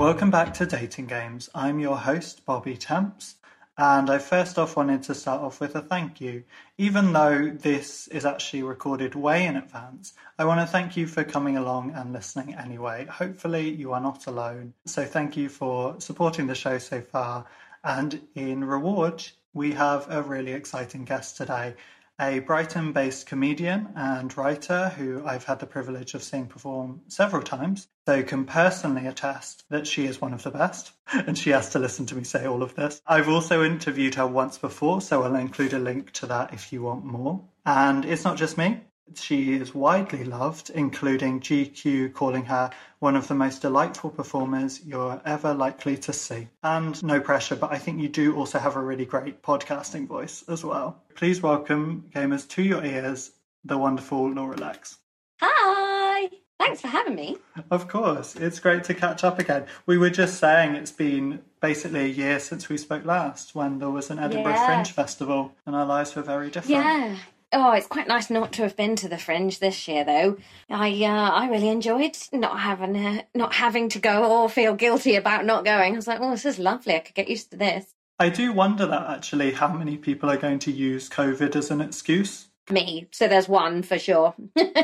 Welcome back to Dating Games. I'm your host, Bobby Temps, and I first off wanted to start off with a thank you. Even though this is actually recorded way in advance, I want to thank you for coming along and listening anyway. Hopefully you are not alone. So thank you for supporting the show so far. And in reward, we have a really exciting guest today. A Brighton-based comedian and writer who I've had the privilege of seeing perform several times, so can personally attest that she is one of the best, and she has to listen to me say all of this. I've also interviewed her once before, so I'll include a link to that if you want more. And it's not just me. She is widely loved, including GQ calling her one of the most delightful performers you're ever likely to see. And no pressure, but I think you do also have a really great podcasting voice as well. Please welcome, gamers, to your ears, the wonderful Laura Lex. Hi! Thanks for having me. Of course. It's great to catch up again. We were just saying it's been basically a year since we spoke last, when there was an Edinburgh Fringe Festival, and our lives were very different. Yeah. Oh, it's quite nice not to have been to the Fringe this year, though. I really enjoyed not having to go or feel guilty about not going. I was like, oh, this is lovely. I could get used to this. I do wonder that, actually, how many people are going to use COVID as an excuse. Me. So there's one for sure.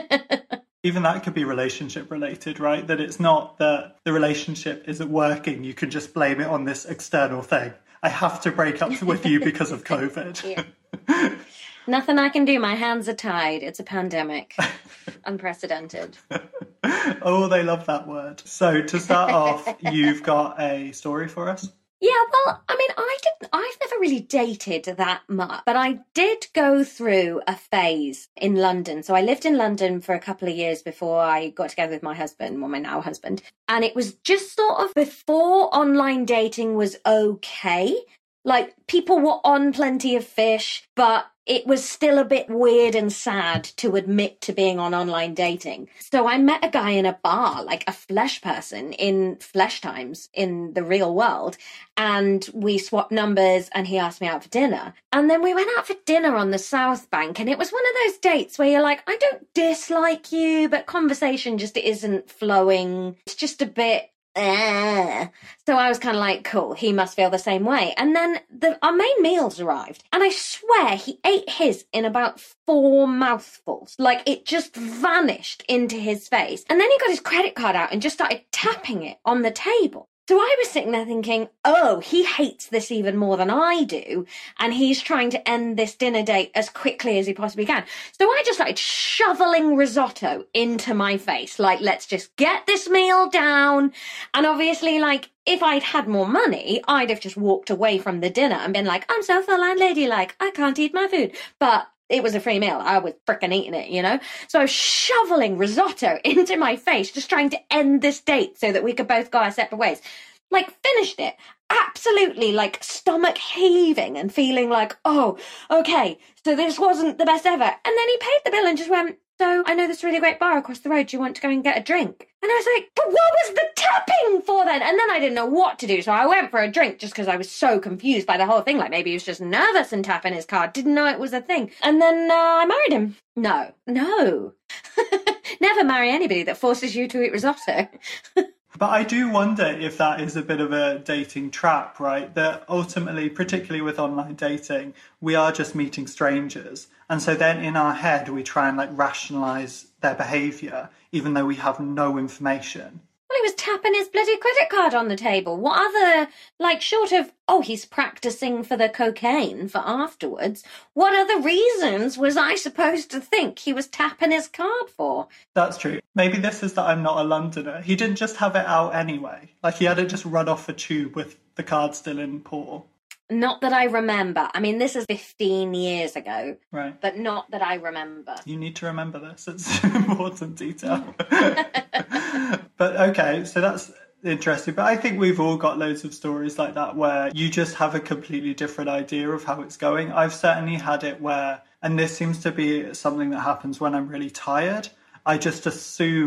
Even that could be relationship related, right? That it's not that the relationship isn't working. You can just blame it on this external thing. I have to break up with you because of COVID. Yeah. Nothing I can do. My hands are tied. It's a pandemic. Unprecedented. Oh, they love that word. So to start off, you've got a story for us? Yeah, well, I mean, I've never really dated that much, but I did go through a phase in London. So I lived in London for a couple of years before I got together with my husband, well, my now husband. And it was just sort of before online dating was okay. Like, people were on Plenty of Fish, but it was still a bit weird and sad to admit to being on online dating. So I met a guy in a bar, like a flesh person in flesh times in the real world. And we swapped numbers and he asked me out for dinner. And then we went out for dinner on the South Bank. And it was one of those dates where you're like, I don't dislike you, but conversation just isn't flowing. It's just a bit... So I was kind of like, cool, he must feel the same way. And then our main meals arrived. And I swear he ate his in about 4 mouthfuls. Like, it just vanished into his face. And then he got his credit card out and just started tapping it on the table. So I was sitting there thinking, oh, he hates this even more than I do, and he's trying to end this dinner date as quickly as he possibly can. So I just started shoveling risotto into my face, like, let's just get this meal down. And obviously, like, if I'd had more money, I'd have just walked away from the dinner and been like, I'm so full and ladylike, I can't eat my food. But it was a free meal. I was frickin' eating it, you know? So I was shoveling risotto into my face, just trying to end this date so that we could both go our separate ways. Like, finished it. Absolutely, like, stomach heaving and feeling like, oh, okay, so this wasn't the best ever. And then he paid the bill and just went, so I know this really great bar across the road. Do you want to go and get a drink? And I was like, but what was the tapping for then? And then I didn't know what to do. So I went for a drink just because I was so confused by the whole thing. Like, maybe he was just nervous and tapping his card. Didn't know it was a thing. And then I married him. No. Never marry anybody that forces you to eat risotto. But I do wonder if that is a bit of a dating trap, right? That ultimately, particularly with online dating, we are just meeting strangers. And so then in our head, we try and like rationalise their behaviour, even though we have no information. Well, he was tapping his bloody credit card on the table. What other, like, short of, oh, he's practising for the cocaine for afterwards, what other reasons was I supposed to think he was tapping his card for? That's true. Maybe this is that I'm not a Londoner. He didn't just have it out anyway. Like, he had it just run off a tube with the card still in paw. Not that I remember. I mean, this is 15 years ago. Right. But not that I remember. You need to remember this. It's an important detail. But okay, so that's interesting. But I think we've all got loads of stories like that where you just have a completely different idea of how it's going. I've certainly had it where, and this seems to be something that happens when I'm really tired, I just assume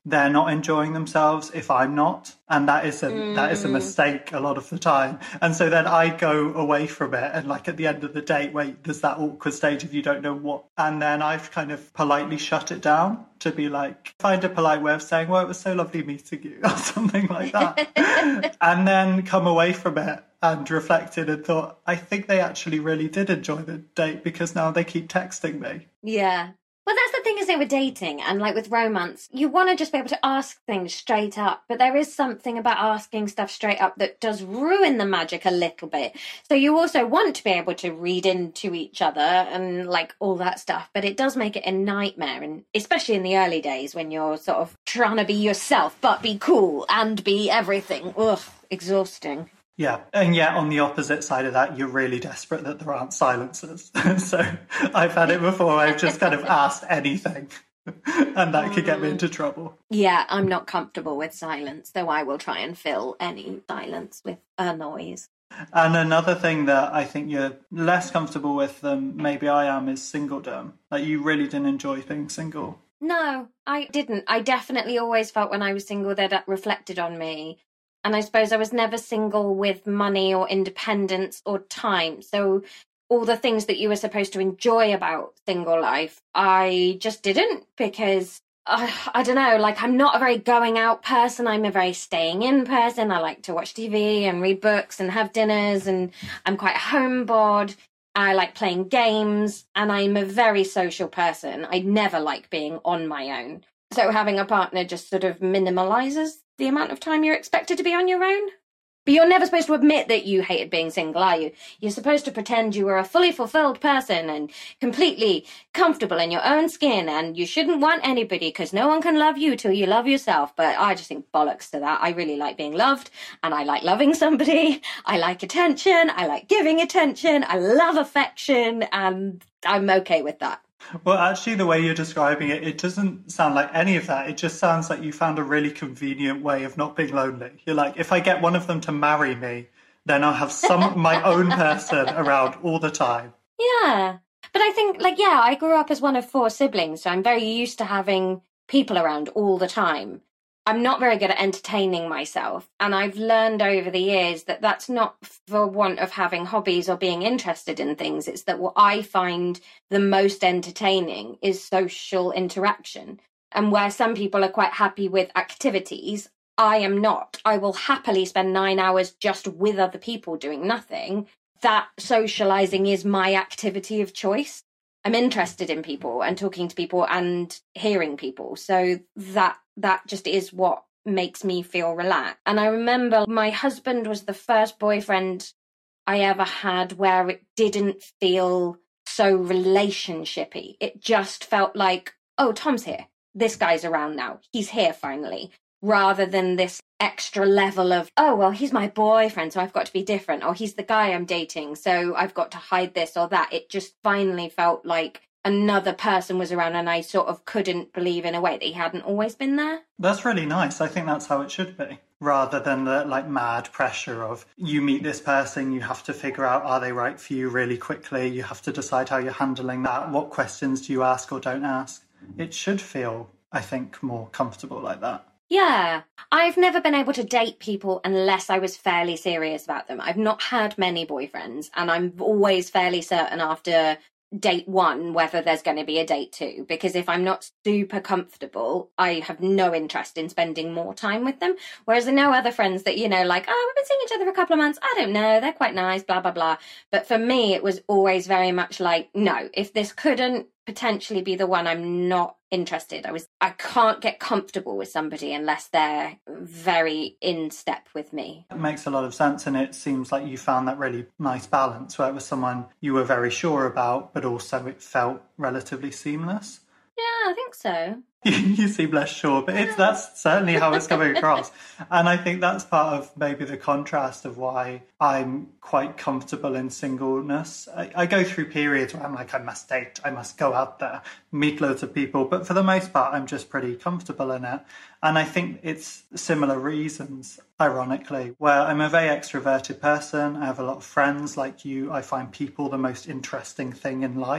they're not enjoying themselves if I'm not. And that is a mistake a lot of the time. And so then I go away from it, and like at the end of the date, wait, there's that awkward stage of you don't know what. And then I've kind of politely shut it down to be like, find a polite way of saying, well, it was so lovely meeting you, or something like that. And then come away from it and reflected and thought, I think they actually really did enjoy the date because now they keep texting me. Yeah. Well, that's the thing, isn't it, with dating and like with romance, you want to just be able to ask things straight up, but there is something about asking stuff straight up that does ruin the magic a little bit. So you also want to be able to read into each other and like all that stuff, but it does make it a nightmare, and especially in the early days when you're sort of trying to be yourself but be cool and be everything. Ugh, exhausting. Yeah, and yet on the opposite side of that, you're really desperate that there aren't silences. So I've had it before. I've just kind of asked anything, and that could get me into trouble. Yeah, I'm not comfortable with silence, though I will try and fill any silence with a noise. And another thing that I think you're less comfortable with than maybe I am is singledom. Like, you really didn't enjoy being single. No, I didn't. I definitely always felt when I was single that reflected on me. And I suppose I was never single with money or independence or time. So all the things that you were supposed to enjoy about single life, I just didn't, because I don't know, like I'm not a very going out person. I'm a very staying in person. I like to watch TV and read books and have dinners, and I'm quite homeboard. I like playing games, and I'm a very social person. I never like being on my own. So having a partner just sort of minimalizes the amount of time you're expected to be on your own. But you're never supposed to admit that you hated being single, are you? You're supposed to pretend you were a fully fulfilled person and completely comfortable in your own skin, and you shouldn't want anybody because no one can love you till you love yourself. But I just think bollocks to that. I really like being loved, and I like loving somebody. I like attention. I like giving attention. I love affection, and I'm okay with that. Well, actually, the way you're describing it, it doesn't sound like any of that. It just sounds like you found a really convenient way of not being lonely. You're like, if I get one of them to marry me, then I'll have my own person around all the time. Yeah. But I think, like, yeah, I grew up as one of 4 siblings, so I'm very used to having people around all the time. I'm not very good at entertaining myself, and I've learned over the years that that's not for want of having hobbies or being interested in things. It's that what I find the most entertaining is social interaction. And where some people are quite happy with activities, I am not. I will happily spend 9 hours just with other people doing nothing. That socializing is my activity of choice. I'm interested in people and talking to people and hearing people. So that just is what makes me feel relaxed. And I remember my husband was the first boyfriend I ever had where it didn't feel so relationshipy. It just felt like, oh, Tom's here. This guy's around now. He's here finally. Rather than this extra level of, oh, well, he's my boyfriend, so I've got to be different. Or he's the guy I'm dating, so I've got to hide this or that. It just finally felt like another person was around, and I sort of couldn't believe in a way that he hadn't always been there. That's really nice. I think that's how it should be. Rather than the like mad pressure of you meet this person, you have to figure out, are they right for you really quickly? You have to decide how you're handling that. What questions do you ask or don't ask? It should feel, I think, more comfortable like that. Yeah, I've never been able to date people unless I was fairly serious about them. I've not had many boyfriends, and I'm always fairly certain after date 1 whether there's going to be a date 2, because if I'm not super comfortable, I have no interest in spending more time with them. Whereas I know other friends that, you know, like, oh, we've been seeing each other for a couple of months, I don't know, they're quite nice, blah blah blah. But for me it was always very much like, no, if this couldn't potentially be the one, I'm not interested. I can't get comfortable with somebody unless they're very in step with me. It makes a lot of sense, and it seems like you found that really nice balance where it was someone you were very sure about, but also it felt relatively seamless. Yeah, I think so. You seem less sure, but that's certainly how it's coming across. And I think that's part of maybe the contrast of why I'm quite comfortable in singleness. I go through periods where I'm like, I must date, I must go out there, meet loads of people. But for the most part, I'm just pretty comfortable in it. And I think it's similar reasons, ironically, where I'm a very extroverted person. I have a lot of friends like you. I find people the most interesting thing in life.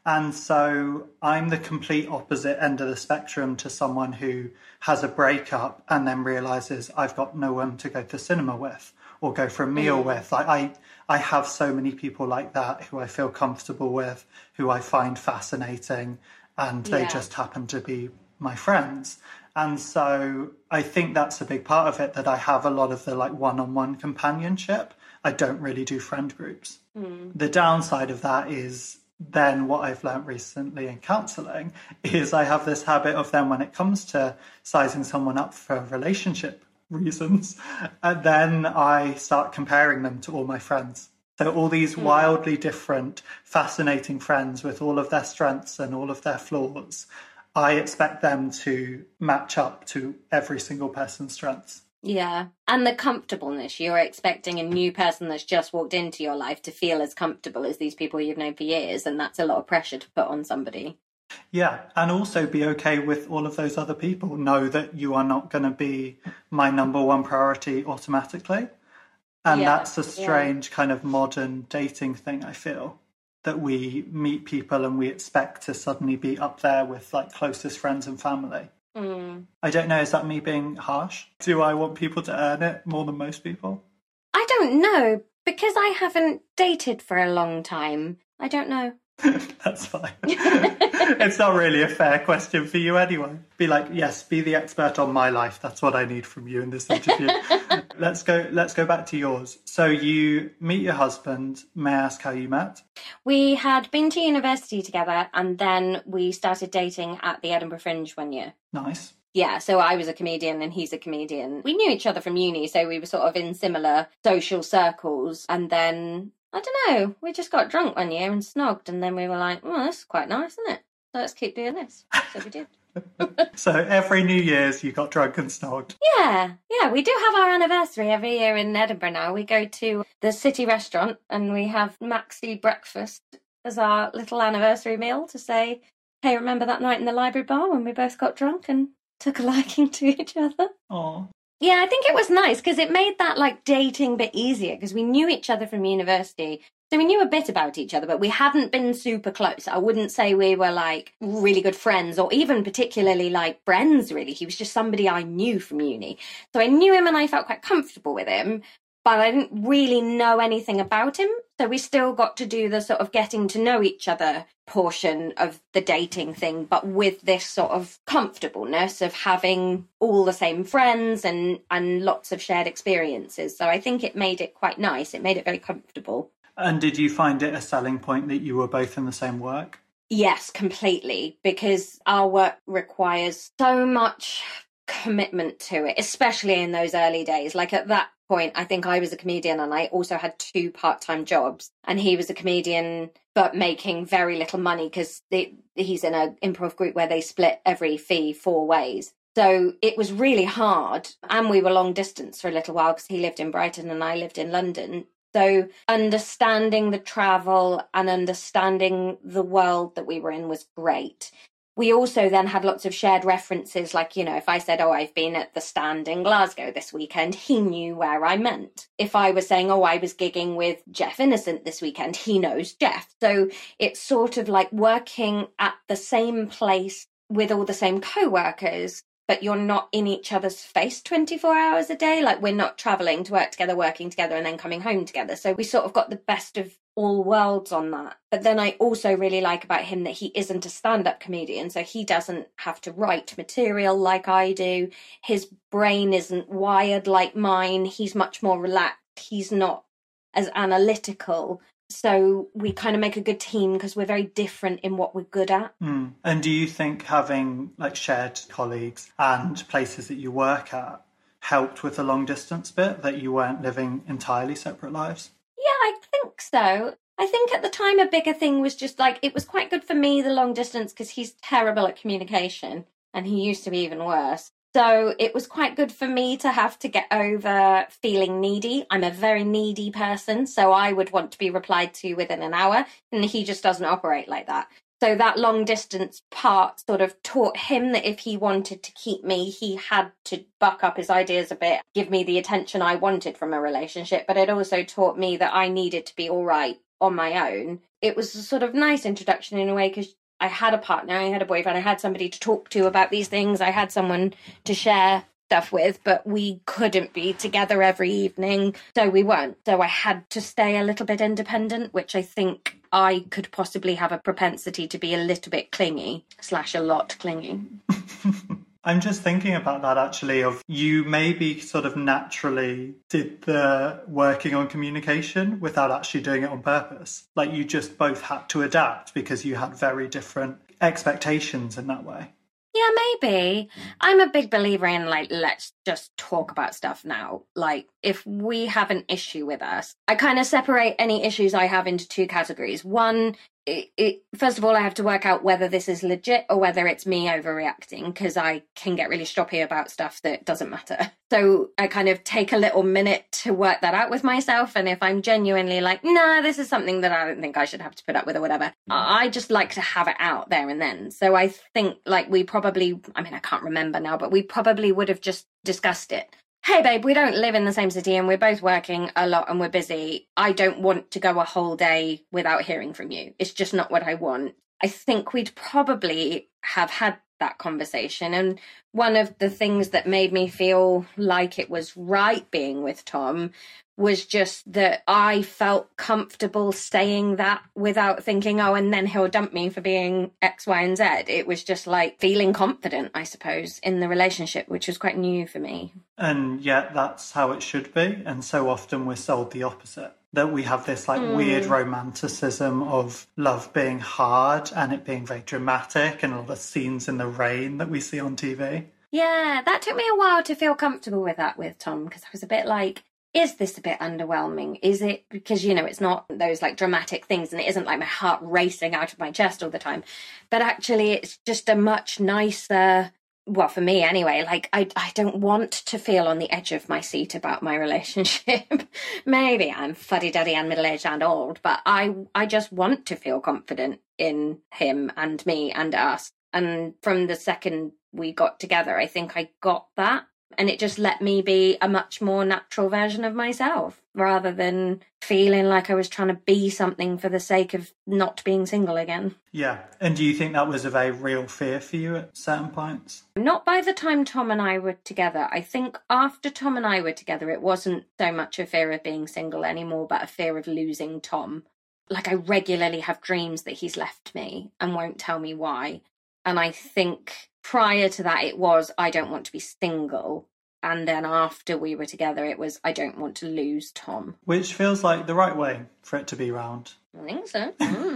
And so I'm the complete opposite end of the spectrum to someone who has a breakup and then realizes I've got no one to go to the cinema with or go for a meal with. Like I have so many people like that who I feel comfortable with, who I find fascinating, and they just happen to be my friends. And so I think that's a big part of it, that I have a lot of the like one-on-one companionship. I don't really do friend groups. The downside of that is then what I've learned recently in counselling is I have this habit of then when it comes to sizing someone up for relationship reasons, and then I start comparing them to all my friends. So all these wildly different, fascinating friends with all of their strengths and all of their flaws, I expect them to match up to every single person's strengths. Yeah. And the comfortableness. You're expecting a new person that's just walked into your life to feel as comfortable as these people you've known for years. And that's a lot of pressure to put on somebody. Yeah. And also be okay with all of those other people. Know that you are not going to be my number one priority automatically. And that's a strange kind of modern dating thing, I feel. That we meet people and we expect to suddenly be up there with like closest friends and family. I don't know, is that me being harsh? Do I want people to earn it more than most people? I don't know, because I haven't dated for a long time. I don't know. That's fine. It's not really a fair question for you anyway. Be like, yes, be the expert on my life. That's what I need from you in this interview. Let's go back to yours. So you meet your husband. May I ask how you met? We had been to university together and then we started dating at the Edinburgh Fringe one year. Nice. Yeah, so I was a comedian and he's a comedian. We knew each other from uni, so we were sort of in similar social circles. And then, I don't know, we just got drunk one year and snogged. And then we were like, oh, this is quite nice, isn't it? So let's keep doing this. So we did. So every New Year's you got drunk and snogged? Yeah, we do have our anniversary every year in Edinburgh now. We go to the city restaurant and we have maxi breakfast as our little anniversary meal to say, hey, remember that night in the library bar when we both got drunk and took a liking to each other? Oh. Yeah, I think it was nice because it made that like dating bit easier because we knew each other from university. So we knew a bit about each other, but we hadn't been super close. I wouldn't say we were like really good friends or even particularly like friends, really. He was just somebody I knew from uni. So I knew him and I felt quite comfortable with him, but I didn't really know anything about him. So we still got to do the sort of getting to know each other portion of the dating thing, but with this sort of comfortableness of having all the same friends and lots of shared experiences. So I think it made it quite nice. It made it very comfortable. And did you find it a selling point that you were both in the same work? Yes, completely, because our work requires so much commitment to it, especially in those early days. Like at that point, I think I was a comedian and I also had 2 part-time jobs, and he was a comedian but making very little money because he's in an improv group where they split every fee 4 ways. So it was really hard, and we were long distance for a little while because he lived in Brighton and I lived in London. So understanding the travel and understanding the world that we were in was great. We also then had lots of shared references, like, you know, if I said, oh, I've been at the Stand in Glasgow this weekend, he knew where I meant. If I was saying, oh, I was gigging with Jeff Innocent this weekend, he knows Jeff. So it's sort of like working at the same place with all the same co-workers, but you're not in each other's face 24 hours a day. Like we're not travelling to work together, working together, and then coming home together. So we sort of got the best of all worlds on that. But then I also really like about him that he isn't a stand-up comedian, so he doesn't have to write material like I do. His brain isn't wired like mine. He's much more relaxed. He's not as analytical. So we kind of make a good team because we're very different in what we're good at. And do you think having like shared colleagues and places that you work at helped with the long distance bit, that you weren't living entirely separate lives? Yeah, I think so. I think at the time a bigger thing was just like, it was quite good for me, the long distance, because he's terrible at communication and he used to be even worse. So it was quite good for me to have to get over feeling needy. I'm a very needy person, so I would want to be replied to within an hour, and he just doesn't operate like that. So that long distance part sort of taught him that if he wanted to keep me, he had to buck up his ideas a bit, give me the attention I wanted from a relationship. But it also taught me that I needed to be all right on my own it was a sort of nice introduction in a way, because I had a partner, I had a boyfriend, I had somebody to talk to about these things, I had someone to share stuff with, but we couldn't be together every evening, so we weren't. So I had to stay a little bit independent, which I think I could possibly have a propensity to be a little bit clingy / a lot clingy. I'm just thinking about that actually, of you maybe sort of naturally did the working on communication without actually doing it on purpose. Like you just both had to adapt because you had very different expectations in that way. Yeah, maybe. I'm a big believer in, like, let's just talk about stuff now. Like, if we have an issue with us, I kind of separate any issues I have into two categories. One, first of all, I have to work out whether this is legit or whether it's me overreacting, because I can get really stroppy about stuff that doesn't matter. So I kind of take a little minute to work that out with myself. And if I'm genuinely like, nah, this is something that I don't think I should have to put up with or whatever, I just like to have it out there and then. So I think, like, we probably, I mean, I can't remember now, but we probably would have just discussed it. Hey, babe, we don't live in the same city and we're both working a lot and we're busy. I don't want to go a whole day without hearing from you. It's just not what I want. I think we'd probably have had that conversation. And one of the things that made me feel like it was right being with Tom was just that I felt comfortable saying that without thinking, oh, and then he'll dump me for being X, Y, and Z. It was just like feeling confident, I suppose, in the relationship, which was quite new for me. And yet that's how it should be. And so often we're sold the opposite. That we have this like weird romanticism of love being hard and it being very dramatic and all the scenes in the rain that we see on TV. Yeah, that took me a while to feel comfortable with that with Tom, because I was a bit like, is this a bit underwhelming? Is it because, you know, it's not those like dramatic things and it isn't like my heart racing out of my chest all the time, but actually it's just a much nicer, well, for me anyway, like I don't want to feel on the edge of my seat about my relationship. Maybe I'm fuddy-duddy and middle-aged and old, but I just want to feel confident in him and me and us. And from the second we got together, I think I got that. And it just let me be a much more natural version of myself, rather than feeling like I was trying to be something for the sake of not being single again. Yeah. And do you think that was a very real fear for you at certain points? Not by the time Tom and I were together. I think after Tom and I were together, it wasn't so much a fear of being single anymore, but a fear of losing Tom. Like, I regularly have dreams that he's left me and won't tell me why. And I think prior to that, it was, I don't want to be single. And then after we were together, it was, I don't want to lose Tom. Which feels like the right way for it to be round. I think so.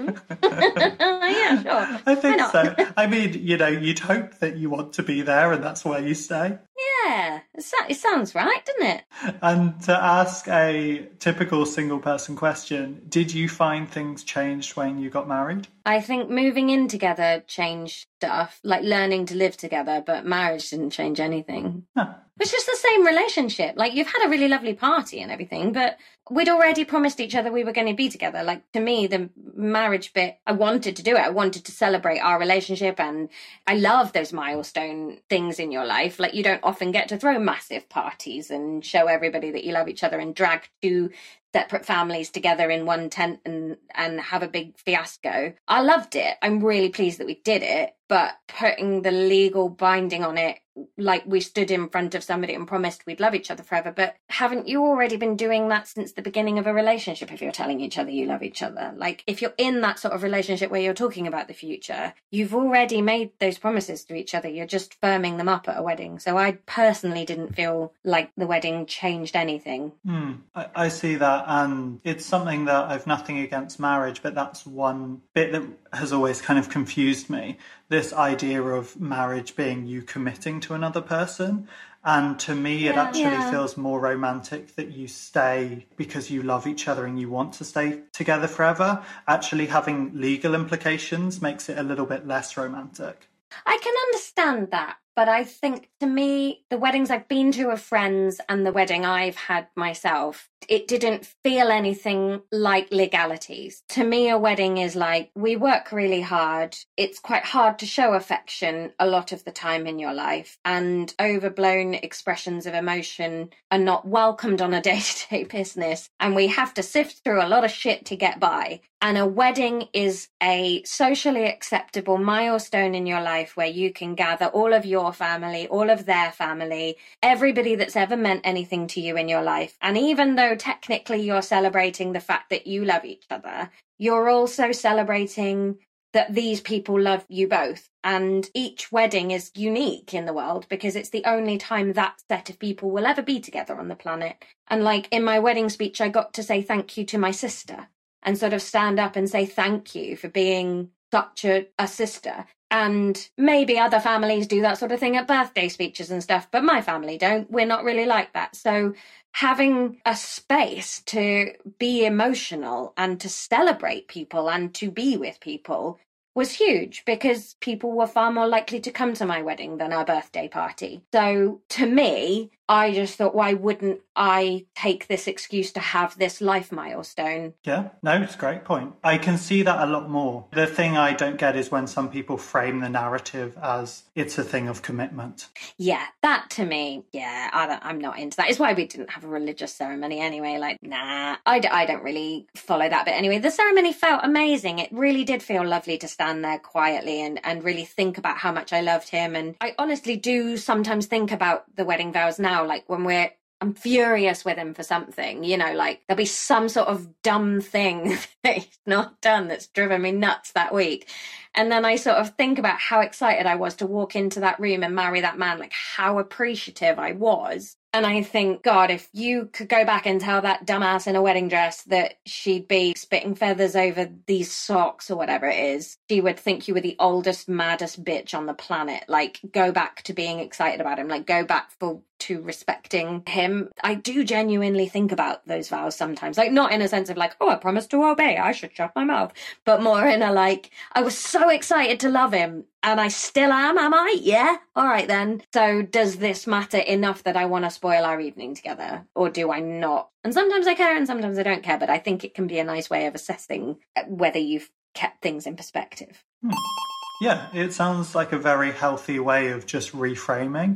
Yeah, sure. I think so. I mean, you know, you'd hope that you want to be there and that's where you stay. Yeah, it sounds right, doesn't it? And to ask a typical single person question, did you find things changed when you got married? I think moving in together changed stuff, like learning to live together, but marriage didn't change anything. Huh. It's just the same relationship. Like, you've had a really lovely party and everything, but we'd already promised each other we were going to be together. Like, to me, the marriage bit, I wanted to do it. I wanted to celebrate our relationship, and I love those milestone things in your life. Like, you don't often get to throw massive parties and show everybody that you love each other and drag two separate families together in one tent and have a big fiasco. I loved it. I'm really pleased that we did it, but putting the legal binding on it, like we stood in front of somebody and promised we'd love each other forever. But haven't you already been doing that since the beginning of a relationship if you're telling each other you love each other? Like, if you're in that sort of relationship where you're talking about the future, you've already made those promises to each other. You're just firming them up at a wedding. So I personally didn't feel like the wedding changed anything. I see that, and it's something that I've nothing against marriage, but that's one bit that has always kind of confused me. This idea of marriage being you committing to another person. And to me, it actually feels more romantic that you stay because you love each other and you want to stay together forever. Actually having legal implications makes it a little bit less romantic. I can understand that. But I think, to me, the weddings I've been to of friends and the wedding I've had myself, it didn't feel anything like legalities. To me, a wedding is like, we work really hard. It's quite hard to show affection a lot of the time in your life, and overblown expressions of emotion are not welcomed on a day-to-day business. And we have to sift through a lot of shit to get by. And a wedding is a socially acceptable milestone in your life where you can gather all of your family, all of their family, everybody that's ever meant anything to you in your life. And even though technically you're celebrating the fact that you love each other, you're also celebrating that these people love you both. And each wedding is unique in the world because it's the only time that set of people will ever be together on the planet. And like in my wedding speech, I got to say thank you to my sister and sort of stand up and say thank you for being such a sister. And maybe other families do that sort of thing at birthday speeches and stuff, but my family don't. We're not really like that. So having a space to be emotional and to celebrate people and to be with people was huge, because people were far more likely to come to my wedding than our birthday party. So to me, I just thought, why wouldn't I take this excuse to have this life milestone? Yeah, no, it's a great point. I can see that a lot more. The thing I don't get is when some people frame the narrative as it's a thing of commitment. Yeah, that to me, yeah, I'm not into that. It's why we didn't have a religious ceremony anyway. Like, nah, I don't really follow that bit anyway. The ceremony felt amazing. It really did feel lovely to stand there quietly and really think about how much I loved him. And I honestly do sometimes think about the wedding vows now, like when I'm furious with him for something, you know, like there'll be some sort of dumb thing that he's not done that's driven me nuts that week. And then I sort of think about how excited I was to walk into that room and marry that man, like how appreciative I was. And I think, God, if you could go back and tell that dumbass in a wedding dress that she'd be spitting feathers over these socks or whatever it is, she would think you were the oldest, maddest bitch on the planet. Like, go back to being excited about him. Like, go back to respecting him. I do genuinely think about those vows sometimes. Like, not in a sense of like, oh, I promised to obey, I should shut my mouth. But more in a like, I was so excited to love him. And I still am I? Yeah? All right then. So does this matter enough that I want to spoil our evening together? Or do I not? And sometimes I care and sometimes I don't care, but I think it can be a nice way of assessing whether you've kept things in perspective. Yeah, it sounds like a very healthy way of just reframing.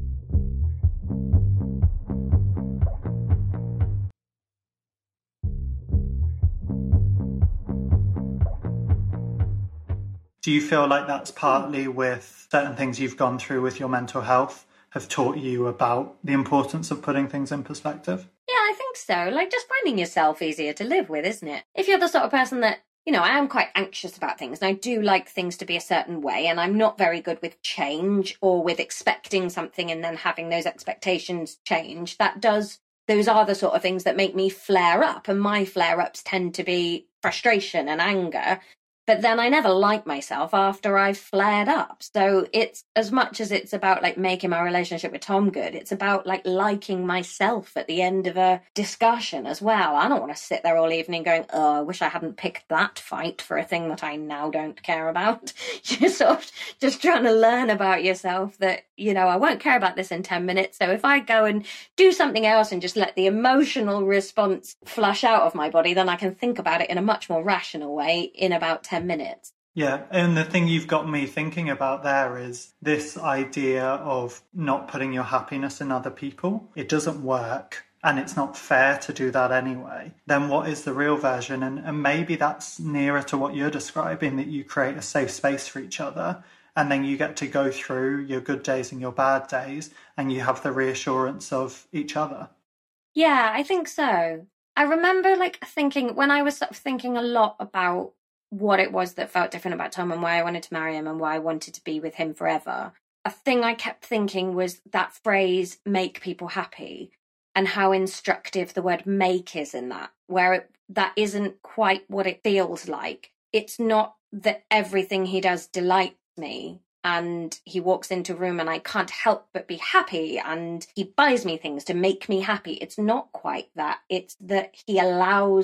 Do you feel like that's partly with certain things you've gone through with your mental health have taught you about the importance of putting things in perspective? Yeah, I think so. Like, just finding yourself easier to live with, isn't it? If you're the sort of person that, you know, I am quite anxious about things and I do like things to be a certain way, and I'm not very good with change or with expecting something and then having those expectations change. Those are the sort of things that make me flare up, and my flare-ups tend to be frustration and anger. But then I never like myself after I've flared up. So it's, as much as it's about like making my relationship with Tom good, it's about like liking myself at the end of a discussion as well. I don't want to sit there all evening going, oh, I wish I hadn't picked that fight for a thing that I now don't care about. You're sort of just trying to learn about yourself that, you know, I won't care about this in 10 minutes. So if I go and do something else and just let the emotional response flush out of my body, then I can think about it in a much more rational way in about 10 minutes. Yeah, and the thing you've got me thinking about there is this idea of not putting your happiness in other people. It doesn't work, and it's not fair to do that anyway. Then what is the real version? And maybe that's nearer to what you're describing, that you create a safe space for each other, and then you get to go through your good days and your bad days, and you have the reassurance of each other. Yeah, I think so. I remember like thinking, when I was sort of thinking a lot about what it was that felt different about Tom and why I wanted to marry him and why I wanted to be with him forever, a thing I kept thinking was that phrase, make people happy, and how instructive the word make is in that, where that isn't quite what it feels like. It's not that everything he does delights me and he walks into a room and I can't help but be happy and he buys me things to make me happy. It's not quite that. It's that he allows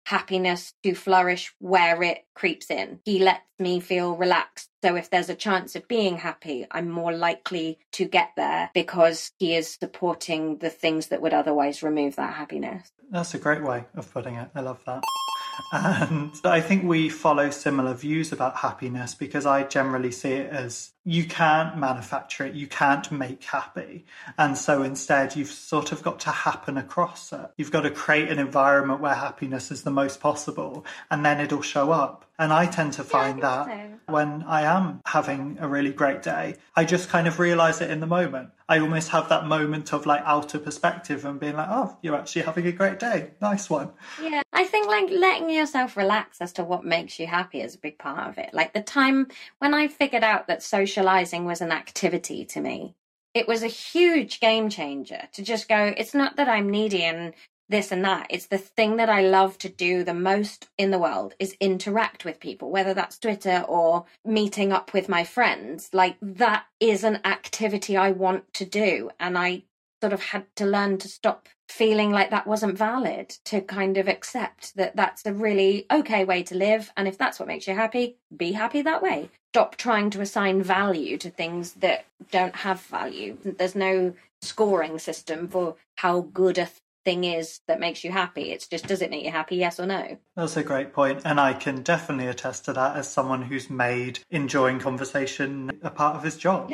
happiness to flourish where it creeps in. He lets me feel relaxed. So if there's a chance of being happy, I'm more likely to get there because he is supporting the things that would otherwise remove that happiness. That's a great way of putting it. I love that. And I think we follow similar views about happiness because I generally see it as you can't manufacture it, you can't make happy. And so instead, you've sort of got to happen across it. You've got to create an environment where happiness is the most possible, and then it'll show up. And I tend to find when I am having a really great day, I just kind of realize it in the moment. I almost have that moment of like outer perspective and being like, oh, you're actually having a great day. Nice one. Yeah, I think like letting yourself relax as to what makes you happy is a big part of it. Like the time when I figured out that socializing was an activity to me, it was a huge game changer to just go, it's not that I'm needy and this and that. It's the thing that I love to do the most in the world is interact with people, whether that's Twitter or meeting up with my friends. Like that is an activity I want to do. And I sort of had to learn to stop feeling like that wasn't valid, to kind of accept that that's a really okay way to live. And if that's what makes you happy, be happy that way. Stop trying to assign value to things that don't have value. There's no scoring system for how good a thing is that makes you happy. It's just, does it make you happy, yes or no? That's a great point, and I can definitely attest to that as someone who's made enjoying conversation a part of his job.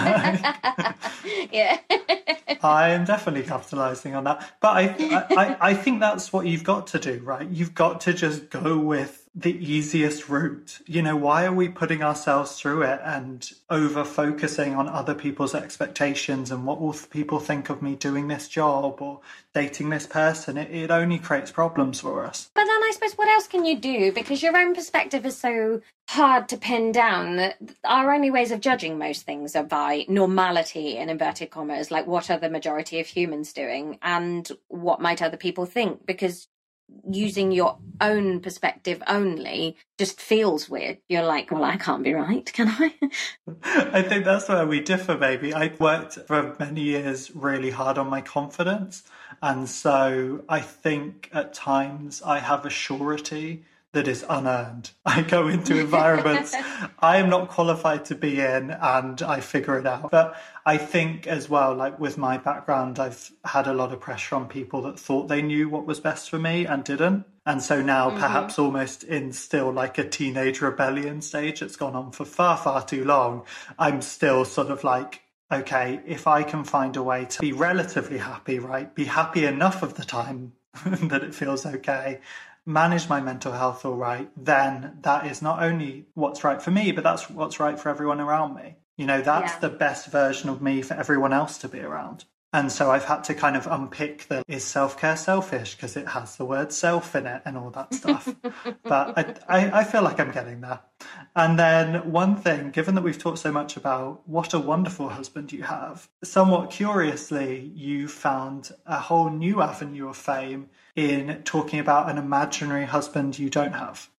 Yeah. I am definitely capitalising on that, but I think that's what you've got to do, right? You've got to just go with the easiest route. You know, why are we putting ourselves through it and over focusing on other people's expectations and what will people think of me doing this job or dating this person? It only creates problems for us. But then I suppose what else can you do? Because your own perspective is so hard to pin down that our only ways of judging most things are by normality, in inverted commas, like what are the majority of humans doing and what might other people think? Because using your own perspective only just feels weird. You're like, well, I can't be right, can I? I think that's where we differ, maybe. I worked for many years really hard on my confidence. And so I think at times I have a surety that is unearned. I go into environments I am not qualified to be in and I figure it out. But I think as well, like with my background, I've had a lot of pressure on people that thought they knew what was best for me and didn't. And so now perhaps almost in still like a teenage rebellion stage that's gone on for far, far too long, I'm still sort of like, okay, if I can find a way to be relatively happy, right? Be happy enough of the time that it feels okay, manage my mental health all right, then that is not only what's right for me, but that's what's right for everyone around me. You know, that's the best version of me for everyone else to be around. And so I've had to kind of unpick the, is self-care selfish? Because it has the word self in it and all that stuff. But I feel like I'm getting there. And then one thing, given that we've talked so much about what a wonderful husband you have, somewhat curiously, you found a whole new avenue of fame in talking about an imaginary husband you don't have.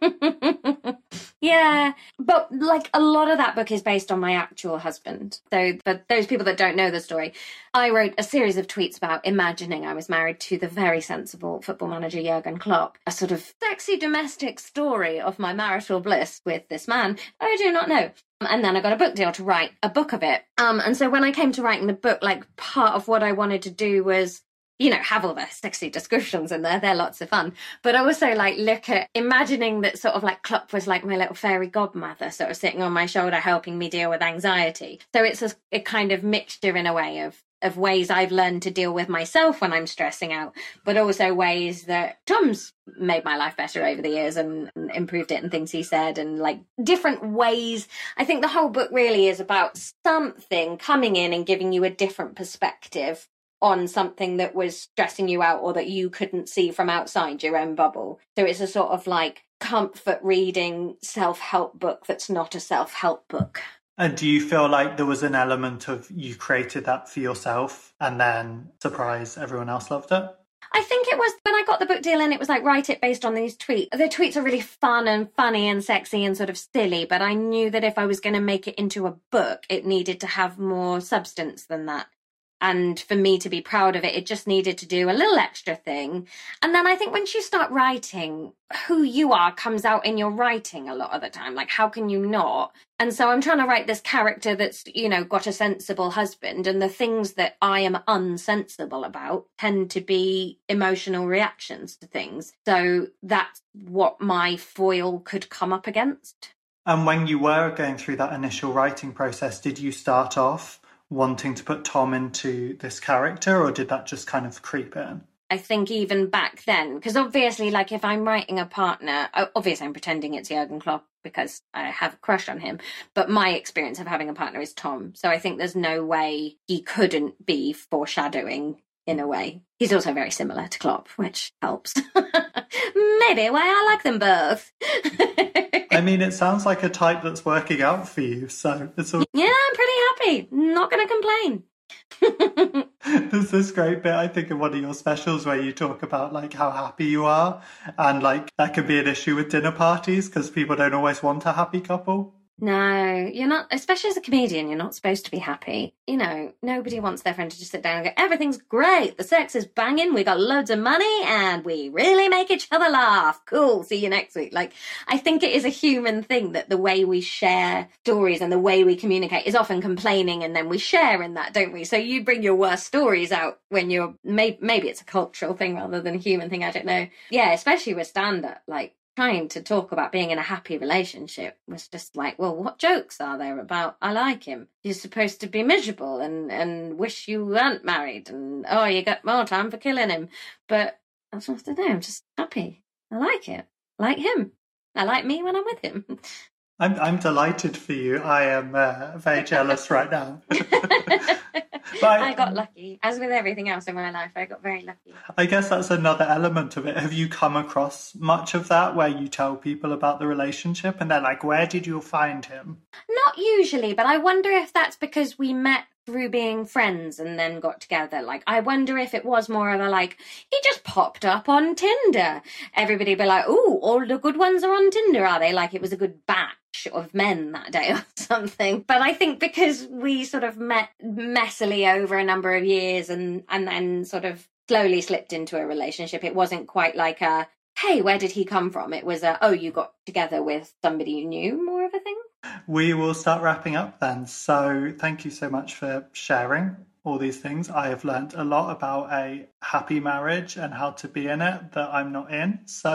Yeah, but like a lot of that book is based on my actual husband. So for those people that don't know the story, I wrote a series of tweets about imagining I was married to the very sensible football manager Jurgen Klopp, a sort of sexy domestic story of my marital bliss with this man I do not know. And then I got a book deal to write a book of it. And so when I came to writing the book, like part of what I wanted to do was, you know, have all the sexy descriptions in there. They're lots of fun. But also like look at imagining that sort of like Klopp was like my little fairy godmother, sort of sitting on my shoulder, helping me deal with anxiety. So it's a kind of mixture in a way of ways I've learned to deal with myself when I'm stressing out, but also ways that Tom's made my life better over the years and improved it and things he said and like different ways. I think the whole book really is about something coming in and giving you a different perspective on something that was stressing you out or that you couldn't see from outside your own bubble. So it's a sort of like comfort reading self-help book that's not a self-help book. And do you feel like there was an element of you created that for yourself and then, surprise, everyone else loved it? I think it was when I got the book deal and it was like, write it based on these tweets. The tweets are really fun and funny and sexy and sort of silly, but I knew that if I was going to make it into a book, it needed to have more substance than that. And for me to be proud of it, it just needed to do a little extra thing. And then I think once you start writing, who you are comes out in your writing a lot of the time. Like, how can you not? And so I'm trying to write this character that's, you know, got a sensible husband, and the things that I am unsensible about tend to be emotional reactions to things. So that's what my foil could come up against. And when you were going through that initial writing process, did you start off wanting to put Tom into this character, or did that just kind of creep in? I think even back then, because obviously, like, if I'm writing a partner, obviously I'm pretending it's Jurgen Klopp because I have a crush on him, but my experience of having a partner is Tom. So I think there's no way he couldn't be foreshadowing in a way. He's also very similar to Klopp, which helps. Maybe why I like them both. I mean, it sounds like a type that's working out for you, so it's all... Yeah, I'm pretty happy. Not going to complain. There's this great bit, I think, in one of your specials where you talk about like how happy you are, and like that could be an issue with dinner parties because people don't always want a happy couple. No, you're not, especially as a comedian, you're not supposed to be happy. You know, nobody wants their friend to just sit down and go, everything's great, the sex is banging, we got loads of money, and we really make each other laugh. Cool, see you next week. Like, I think it is a human thing that the way we share stories and the way we communicate is often complaining, and then we share in that, don't we? So you bring your worst stories out when you're, maybe it's a cultural thing rather than a human thing, I don't know. Yeah, especially with stand-up, like, trying to talk about being in a happy relationship was just like, well, what jokes are there about I like him? You're supposed to be miserable and wish you weren't married, and oh, you got more time for killing him. But I don't know, I'm just happy. I like it. I like him. I like me when I'm with him. I'm delighted for you. I am very jealous right now. But I got lucky. As with everything else in my life, I got very lucky. I guess that's another element of it. Have you come across much of that where you tell people about the relationship and they're like, where did you find him? Not usually, but I wonder if that's because we met through being friends and then got together. Like, I wonder if it was more of a, like, he just popped up on Tinder. Everybody be like, ooh, all the good ones are on Tinder, are they? Like, it was a good batch of men that day or something. But I think because we sort of met messily over a number of years and then sort of slowly slipped into a relationship, it wasn't quite like a, hey, where did he come from? It was a, oh, you got together with somebody you knew, more of a thing. We will start wrapping up then. So thank you so much for sharing all these things. I have learned a lot about a happy marriage and how to be in it that I'm not in. So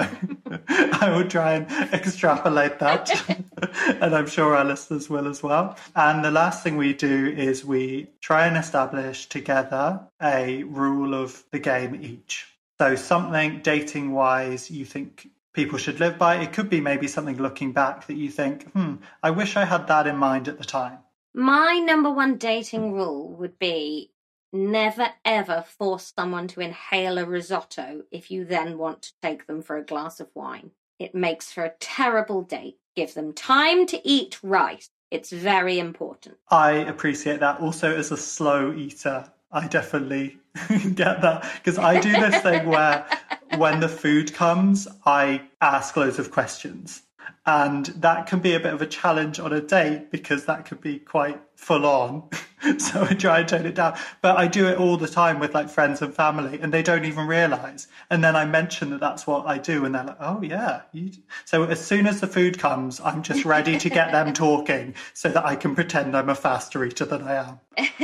I will try and extrapolate that. And I'm sure our listeners will as well. And the last thing we do is we try and establish together a rule of the game each. So something dating-wise you think people should live by. It could be maybe something looking back that you think, I wish I had that in mind at the time. My number one dating rule would be never ever force someone to inhale a risotto if you then want to take them for a glass of wine. It makes for a terrible date. Give them time to eat rice. It's very important. I appreciate that. Also, as a slow eater, I definitely get that. Because I do this thing where when the food comes, I ask loads of questions. And that can be a bit of a challenge on a date because that could be quite full on. So I try and tone it down. But I do it all the time with like friends and family and they don't even realise. And then I mention that that's what I do and they're like, oh yeah. So as soon as the food comes, I'm just ready to get them talking so that I can pretend I'm a faster eater than I am.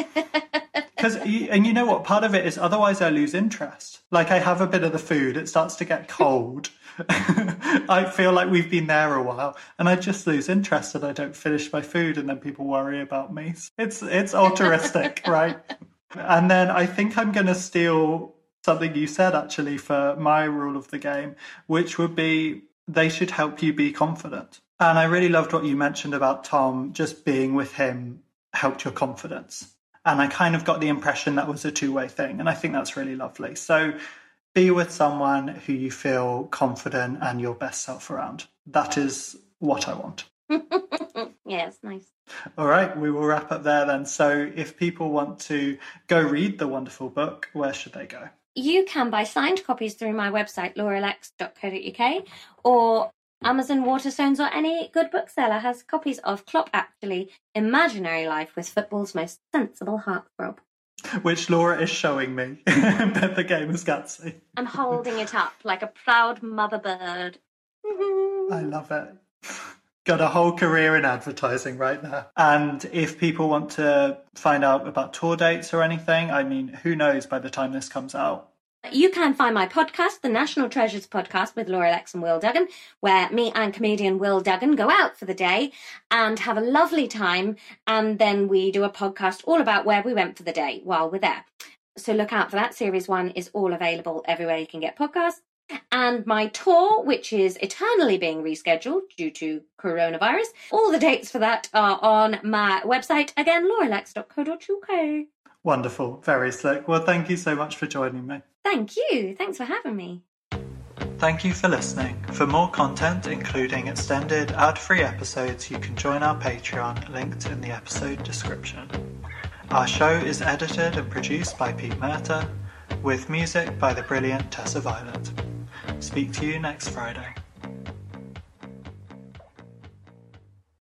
And you know what? Part of it is otherwise I lose interest. Like I have a bit of the food, it starts to get cold. I feel like we've been there a while and I just lose interest and I don't finish my food and then people worry about me. It's altruistic, right? And then I think I'm going to steal something you said actually for my rule of the game, which would be they should help you be confident. And I really loved what you mentioned about Tom, just being with him helped your confidence. And I kind of got the impression that was a two-way thing. And I think that's really lovely. So be with someone who you feel confident and your best self around. That is what I want. Yeah, it's nice. All right, we will wrap up there then. So if people want to go read the wonderful book, where should they go? You can buy signed copies through my website, lauralex.co.uk, or Amazon, Waterstones, or any good bookseller has copies of Klopp Actually, Imaginary Life with Football's Most Sensible Heartthrob. which Laura is showing me. But the game is Gatsby. I'm holding it up like a proud mother bird. I love it. Got a whole career in advertising right now. And if people want to find out about tour dates or anything, I mean, who knows by the time this comes out? You can find my podcast, the National Treasures Podcast with Laura Lex and Will Duggan, where me and comedian Will Duggan go out for the day and have a lovely time. And then we do a podcast all about where we went for the day while we're there. So look out for that. Series 1 is all available everywhere you can get podcasts. And my tour, which is eternally being rescheduled due to coronavirus. All the dates for that are on my website. Again, lauralex.co.uk. Wonderful. Very slick. Well, thank you so much for joining me. Thank you. Thanks for having me. Thank you for listening. For more content, including extended ad-free episodes, you can join our Patreon, linked in the episode description. Our show is edited and produced by Pete Murta, with music by the brilliant Tessa Violet. Speak to you next Friday.